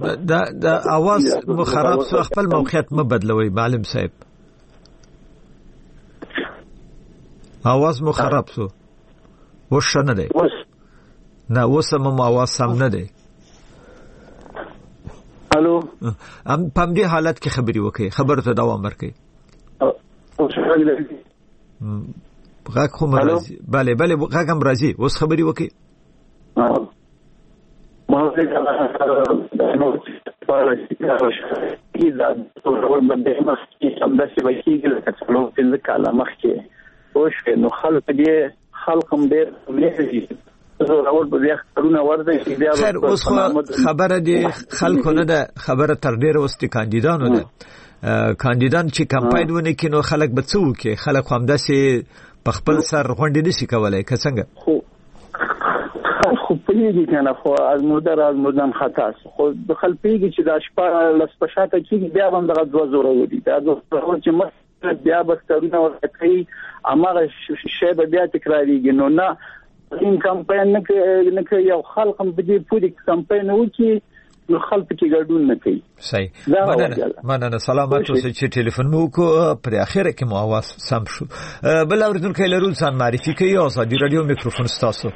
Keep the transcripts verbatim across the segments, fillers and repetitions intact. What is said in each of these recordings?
دا دا اواز مو خراب سو، خپل موقعیت مو بدلوي معلم صاحب. اواز مو خراب سو وش نه دی نه اوس مو اواز سم نه دی. الو ام په دې حالت کې خبري وکي، خبر ته دوام ورکي. غاک خو مرزي bale bale غاک هم راځي، اوس خبري وکي. ما کی دا ټول باندې مخکې هم د سی وکیږي لکه څلور پنځه کاله مخکې او شو نو خلک دې خلک هم ډېر لږ زه اول په بیا کارونه ورته بیا خیر اوس خبره دي خلکو نه ده، خبره تر ډېر وستي کاندیدانو ده. کاندیدان چې کمپاین ونه کینو خلک به څه وکي؟ خلک هم داسې په خپل سر غونډې نشي کولای که څنګه؟ خو خو پیږي کنه خو از مدر از مدن خطا خو د خل پیږي چې د شپه لسپشاته کې بیا هم دغه دوه زوره ودی دا دوه چې مخ بیا بسترونه ورکړي امره شی به بیا تکراریږي. نو نه این کمپاین نه نه کوي یو خلک هم د دې پوری کمپاین وکي نو خلک کې ګډون نه کوي. صحیح. مننه مننه سلامات اوسئ چې ټلیفون مو کو پر اخره کې مو आवाज سم شو. بل اوریدونکو لرو ځان معرفي کوي. آزادي رادیو میکروفون ستاسو.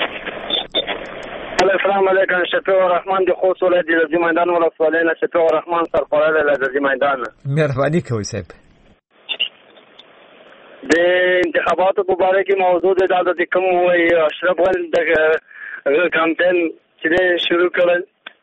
السلام علیکم. شفیع الرحمن د خوست ولایت د لږی میدان ولسوالۍ نه شفیع الرحمن سرپرست د لږی میدان. مهرباني کوئ صاحب. د انتخاباتو په اړه کې موضوع د د کوم وای اشرف غنی د کمپاین چې شروع کړل.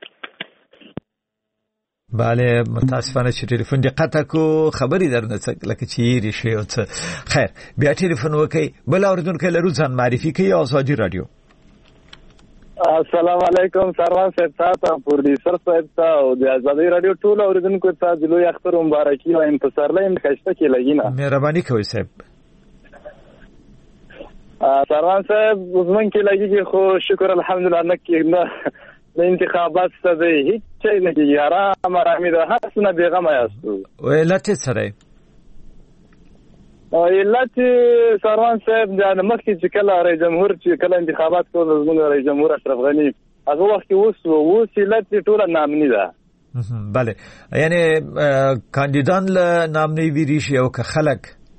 bale متاسفانه چې ټلیفون دې قطع کو، خبري درنه لکه چې ریشي او څه. خیر بیا ټلیفون وکي. بل اوریدونکو لرو ځان معرفي کوي. آزادي رادیو. السلام علیکم سروان صاحب تاسو پروډوسر صاحب تاسو د آزادي رادیو ټول اوریدونکو ته د لوی اختر مبارکي او انتصار لایم خسته کې لګینا. مهرباني کوئ صاحب. سروان صاحب زمون کې لګیږي خو شکر الحمدلله نه کې نه د انتخابات څخه هیڅ څه نه کیږي. آرام آرامي ده، هر څه نه بیغمه یاستو. علت سره علت سروان صاحب د مخکې چې کله رئیس جمهور چې کله انتخابات کول زموږ رئیس جمهور اشرف غنی هغه وخت اوس اوس علت ټول نامنی ده. bale یعنی کاندیدان له نامنی ویری شي او که خلک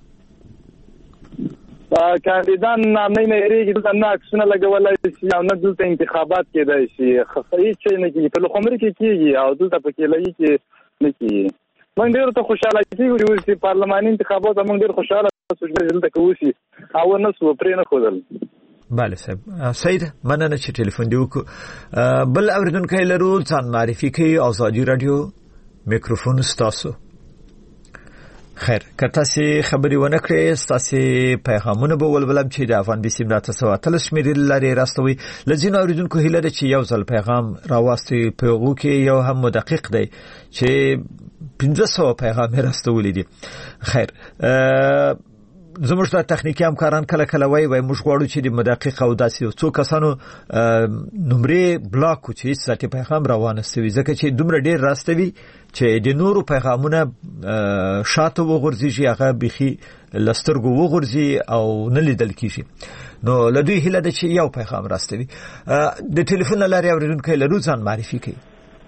کاندیدان نامنی نه ریږي د نه اکسونه لګولای شي او نه دلته انتخابات کېدای شي. خفای چې نه کیږي په لومړی کې کیږي او دلته پکې لګي کې نه کیږي. من ډیر ته خوشاله کیږم چې پارلماني انتخابات موږ ډیر خوشاله اوسو چې دلته کوشي او نه سو پرې نه خودل. bale صاحب سید مننه چې ټلیفون دی وکړو. بل اوریدونکو لرو ځان معرفي کوي. آزادي رادیو میکروفون ستاسو. خیر کته سي خبري ونه کړې تاسو پیغامونه به ولولم چې د افغان بي سي ملت سره تل شمیرل لري راستوي. لزین اوریدونکو هیله ده چې یو ځل پیغام راوستي په هغه کې یو هم مدقق دی چې پنځه سوه پیغام راستولې دي. خیر زموږ د تخنیکی همکاران کله کله وای وای موږ غواړو چې د مدقق او داسې څو کسانو نمرې بلاک کو چې ستاسو پیغام روانه سوي ځکه چې دومره ډیر راستوي چې د نورو پیغامونه شاته وغورځي هغه بيخي لسترګو وغورځي او نه لیدل کیږي. نو لدوی هله د چې یو پیغام راستوي. د ټلیفون لاري اوریدونکو لرو ځان معرفي کوي.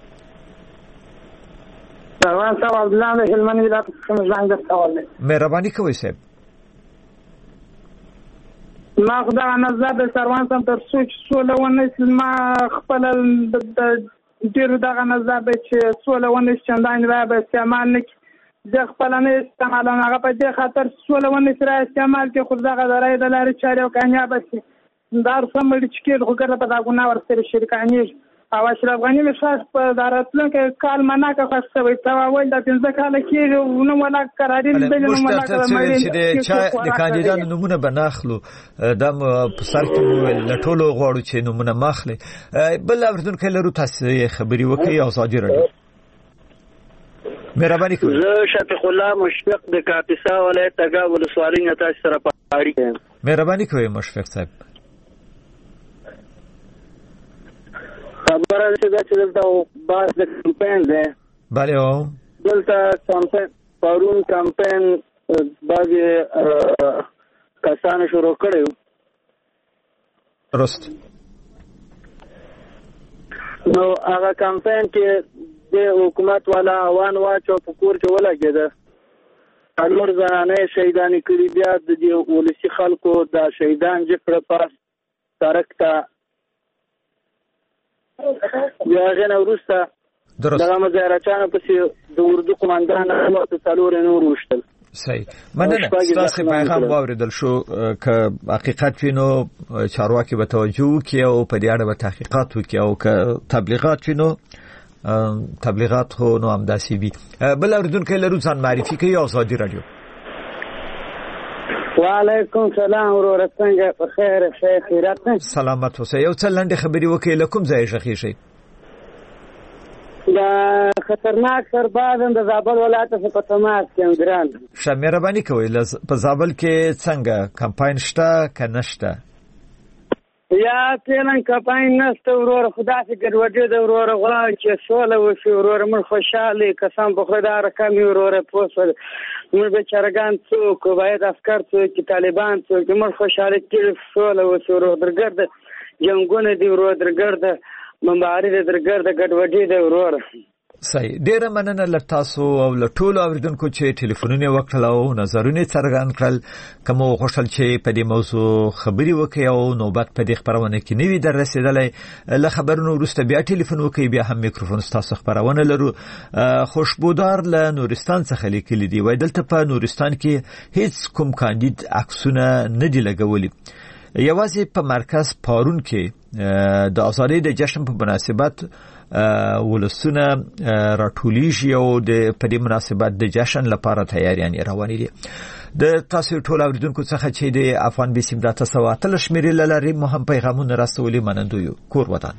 سروان صاحب عبد الله د هلمند ولایت څخه زنګ درته. مهرباني کوئ صاحب. ما خدای نظر د سروان صاحب تر څو چې سولونه ما خپل د ډیرو دغه نظر به چې سولونه چندان را به استعمال نه د خپل نه استعمال هغه په دې خاطر سولونه سره استعمال کې خو دغه درای د لارې چارې او کامیاب شي. دار سمړي چې کې خو ګره په دا ګناه ورسره شریکانی او اشرف غنی مشاش په داراتلو کې کال منا کا خاصه وي تا وایي د پنځه کال کې نو ولا قرارې دې نو ولا چې د کاندیدانو نمونه بناخلو د سر کې لټولو غواړو چې نمونه ماخلي. بل اوردونکو لرو تاسو خبري وکي. آزادي رادیو مهرباني کوئ. زه شفیق الله مشفق د کاپیسا ولایت تګا ولسوالۍ نه تاسو سره پاړی. مهرباني کوئ مشفق صاحب. خبره چې دا چې دلته باز د کمپاین دی. بله او دلته کمپاین پرون کمپاین بعضې کسانو شروع کړی و. درست. نو هغه کمپاین کې د حکومت والا وان واچو په کور کې ولګېده څلور زنانې شهیدانې کړي بیا د دې ولسي خلکو د شهیدان جکړه پاس سړک ته بیا هغې نه وروسته دغه مظاهرچیانو پسې د اردو قمندان ورته څلور نور وشتل. صحیح مننه. ستاسو پیغام واوریدل شو که حقیقت وینو چارواکي به توجه وکړي او په دې اړه به تحقیقات وکړي او که تبلیغات وینو تبلیغات خو نو همداسې وي. بل اوریدونکی لرو ځان معرفي کوي آزادي رادیو. وعلیکم سلام ورور څنګه په خیر ښه خیرات سلامت اوسئ. یو څه لنډې خبرې وکړئ له کوم ځای ښخې شئ؟ دا خطرناک سربازم د زابل ولایت څخه په تماس کې ګران شه مهرباني کوئ په زابل کې څنګه کمپاین شته که نشته؟ یا فعلا کمپاین نشته ورور خدا سي ګډوډي د ورور غواړي چې سوله وشي ورور موږ خوشاله قسم په خدا رقم ورور پوسه موږ به چرګان څوک باید افکار څوک طالبان څوک موږ خوشاله کې سوله وشي ورور درګرد جنگونه دی ورور درګرد ممباري د درګرد ګډوډي د ورور. صحیح. ډیره مننه له تاسو او له ټولو اوریدونکو چې ټلیفونونه وکړل او نظرونه څرګند کړل. کوم خوشحال چې په دې موضوع خبري وکړي او نوبت په دې خبرونه کې نوي در رسیدلې له خبرونو وروسته بیا ټلیفون وکړي بیا هم میکروفون تاسو خبرونه لرو. خوشبودار له نورستان څخه لیکلي دی وای دلته په نورستان کې هیڅ کوم کاندید عکسونه نه دی لګولي. یوازې په مرکز پارون کې د آزادۍ د جشن په مناسبت ولسونه راټولیږي او د په دې مناسبت د جشن لپاره تیاریان روانې دي. د تاسو ټول اوریدونکو څخه چې د افغان بیسیم د تاسو اتل شمیرې لري مهم پیغامونه راستولي منندوی کور وطن.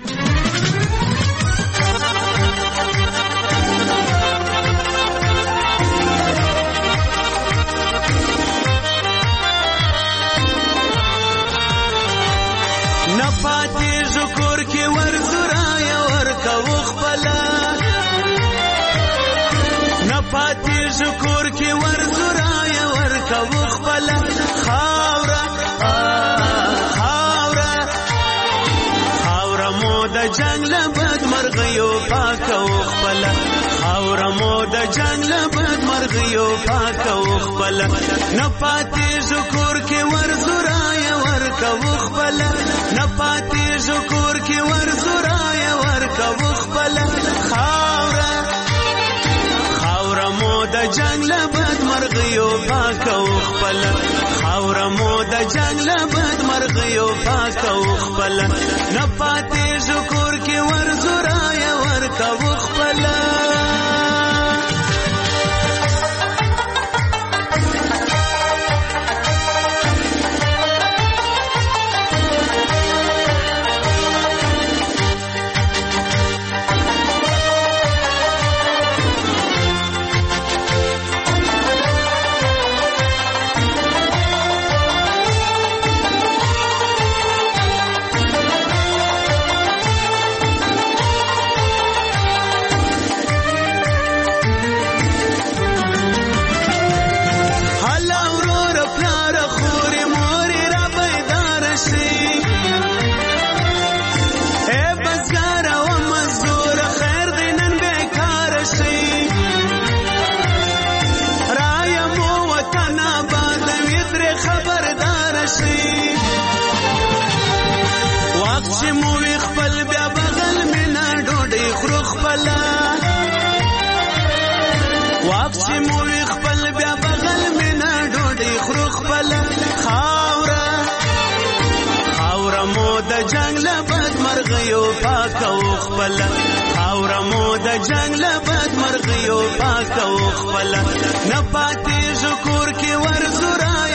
شکر کې ورزورای ورکا وخپل خاورا خاورا خاورا مو د جنگ لبد مرغیو پاک وخپل خاورا مو د جنگ لبد مرغیو پاک وخپل نه پاتې شکر کې ورزورای ورکا وخپل نه پاتې شکر کې ورزورای ورکا وخپل خاورا د جنگ لبد مرغیو پاک او خپل خاور مو د جنگ لبد مرغیو پاک او خپل نه پاتې شکر کې ورزورای ورکا خپل. جنگ لبد مرغیو پاک او خپل خاور مو د جنگ لبد مرغیو پاک او خپل نه پاتې شکر کې ورزورای